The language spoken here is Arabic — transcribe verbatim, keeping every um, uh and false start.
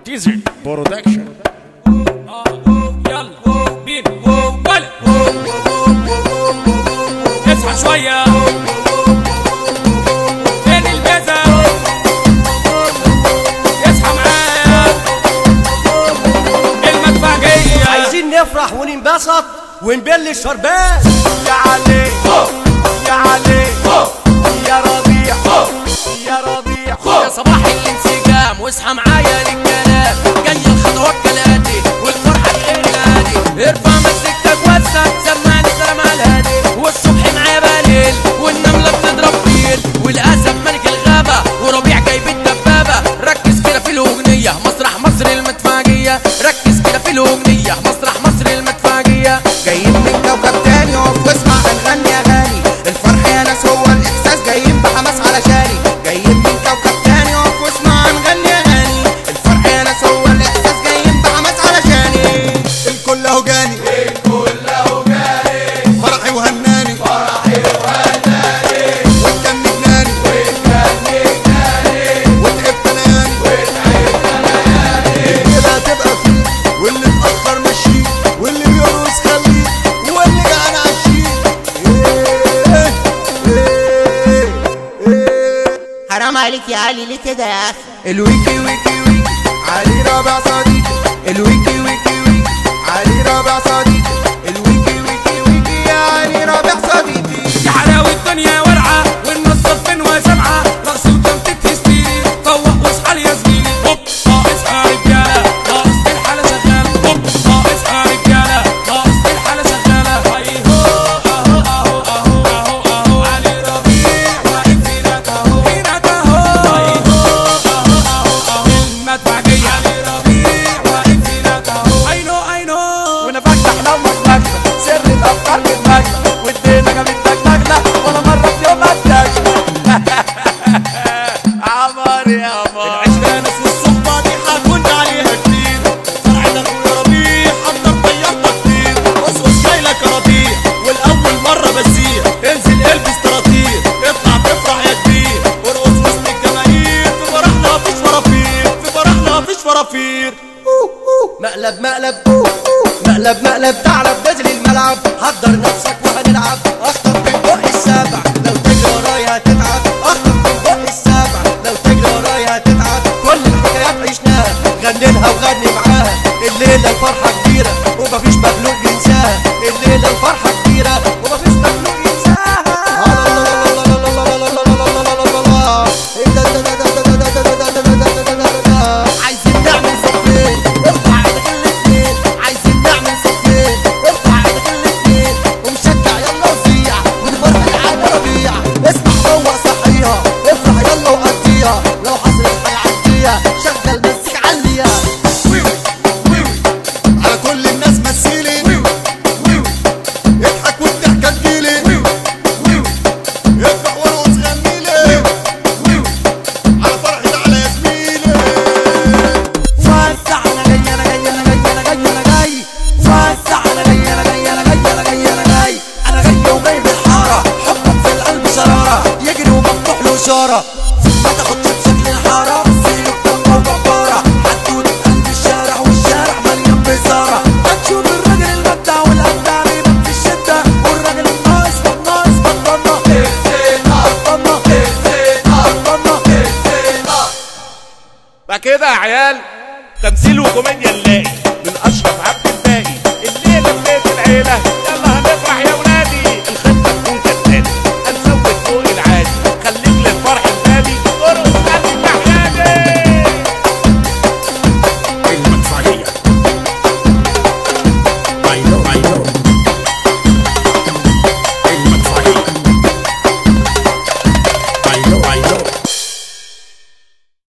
ديزل برودكشن. يلا بينا ولا اصحى شوية فين البيزا اصحى معايا المدفعية. عايزين نفرح وننبسط ونبل الشربات. يا علي يا علي يا ربيع يا ربيع يا صباح الانسجام واصحى معايا للكلام. جاي الخطوات كالاتي والفرحة غير عادي. ارفع مسكتك وسع سمعني سلام على الهادي. والصبح معايا بليل والنملة بتضرب فيل والاسد ملك الغابة وربيع جايب الدبابة. ركز كده في الاغنية مسرح مصر المدفعية. ركز كده في الاغنية مسرح مصر المدفعية. جايين من كوكب تاني اقف واسمع هنغني اغاني. الفرح يا ناس هو الاحساس جايين بحماس علشاني. جايين من كوكب تاني اقف واسمع هنغني اغاني. الفرح يا ناس هو الاحساس جايين بحماس علشاني. الكل اهو جاني الكل اهو جاني. فرحي وهناني فرحي وهناني. وكان جناني وكان جناني. وتعبت انا ياني وتعبت انا ياني. اللي هتبقى فيه واللي اتاخر مشيه واللي بيرقص خليه واللي جعان عشيه. ايه ايه ايه. حرام عليك يا علي ليه كده يا اخي؟ الويكي ويكي ويكي علي رابع صديقي. الويكي ويكي ويكي علي رابع صديقي. الويكي ويكي ويكي يا علي رابع صديقي. يا حلاوة الدنيا ورعة والنصف فين سمعة. رقص وتنطيط هستيري فوق واصحى يا زميلي. هوب اصحى رجالة ناقص الحالة شغالة. هوب اصحى رجالة ناقص الحالة شغالة. هاي هو اهو اهو اهو اهو اهو علي ربيع واقف هناك اهو هناك اهو. هاي هو اهو اهو اهو المدفعية. علي ربيع واقف هناك اهو. اي نو اي نو. ونفتح لو مخمكنا سر الافكار في دماغنا وادينا جابتك نغله ولا مره في يوم قدكنا. عمر يا عمر العشرة ناس والصحبة دي حكون عليها كتير. فرحنا اخويا ربيع حضر طيارتك كتير. بص بص جايلك يا ربيع والاول مرة بسير. انزل البس طراطير اطلع تفرح يا كبير. وارقص وسط الجماهير في فرحنا مفيش فرافير. في فرحنا مفيش فرافير. مقلب مقلب مقلب مقلب تعلب نازل الملعب. حضر نفسك وهنلعب. اخطر من بق السبع لو تجري ورايا هتتعب. اخطر من بق السبع لو تجري ورايا هتتعب. كل الحكايات عشناها غنينها وغني معاها. الليلة الفرحة كبيرة ومفيش مخلوق ينساها. الليلة الفرحة كبيرة ومفيش مخلوق ينساها. عايزين نعمل صفين ارفع ايدك الاتنين. عايزين نعمل صفين ارفع ايدك الاتنين. ومشجع يلا وزيع ونفرح العالم ربيع. اسمع فوق صحيها افرح يلا وقضيها. لو حصلت هيعديها شغل مزيك عليها. على كل الناس مثيلي. اضحك والضحكة تجيلي. افرح وارقص غنيلي. على فرحي تعالى يا زميلي. وسع انا جاي انا جاي انا جاي انا جاي انا جاي. وسع انا جاي انا جاي انا جاي انا جاي انا جاي. انا جاي وجاي بالحارة حبك في القلب شرارة. يجري ومفتوح له اشارة. ما تاخدش بشكل الحارة سيرك طاقة وجبارة. حدود قلب الشارع والشارع مليان بزارة. هتشوف الراجل المبدع والابدع بيبان في الشدة. والراجل الناقص فالناقص بطلنا بطلنا بطلنا. بقى كده يا عيال تمثيل وكوميديا نلاقي من اشرف عبد